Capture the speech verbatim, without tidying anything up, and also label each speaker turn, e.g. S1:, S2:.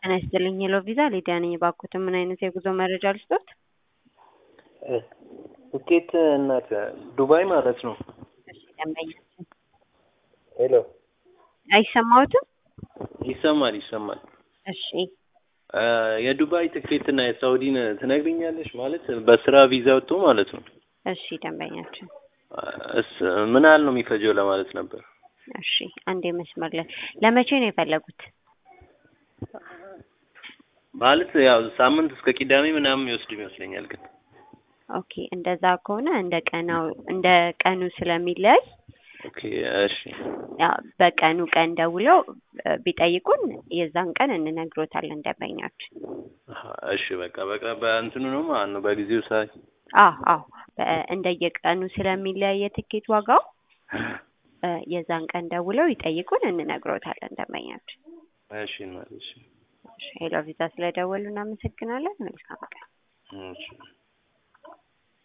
S1: ጤና ይስጥልኝ ሄሎ ቪዛ ሊዲያ ነኝ። እባክዎት ምን አይነት የጉዞ መረጃ ልስጥዎት?
S2: ትኬት እናት ዱባይ ማለት ነው።
S1: እሺ ደንበኛችን
S2: ሄሎ
S1: አይሰማዎትም?
S2: ይሰማል ይሰማል።
S1: እሺ
S2: የዱባይ ትኬት እና የሳውዲን ትነግሪኛለሽ? ማለት በስራ ቪዛ ወጥቶ ማለት ነው።
S1: እሺ ደንበኛችን
S2: እስ ምን ያህል ነው የሚፈጀው ለማለት ነበር።
S1: እሺ አንዴ መስመር ላይ ለመቼ ነው የፈለጉት?
S2: ማለት ያው ሳምንት እስከ ቅዳሜ ምናምን የሚወስድ ይመስለኛል ግን
S1: ኦኬ እንደዛ ከሆነ እንደ ቀናው እንደ ቀኑ ስለሚለይ
S2: ኦኬ እሺ
S1: ያው በቀኑ ቀን ደውለው ቢጠይቁን የዛን ቀን እንነግሮታለን ደንበኛችን።
S2: እሺ በቃ በቃ በእንትኑ ነው ማለት ነው በጊዜው ሳይ
S1: አዎ አዎ እንደየቀኑ ስለሚለያይ የትኬት ዋጋው የዛን ቀን ደውለው ይጠይቁን እንነግሮታለን ደንበኛችን።
S2: እሺ ማለት እሺ
S1: ሄሎ ቪዛ ስለደወሉ እናመሰግናለን። መልካም ቀን።
S2: እሺ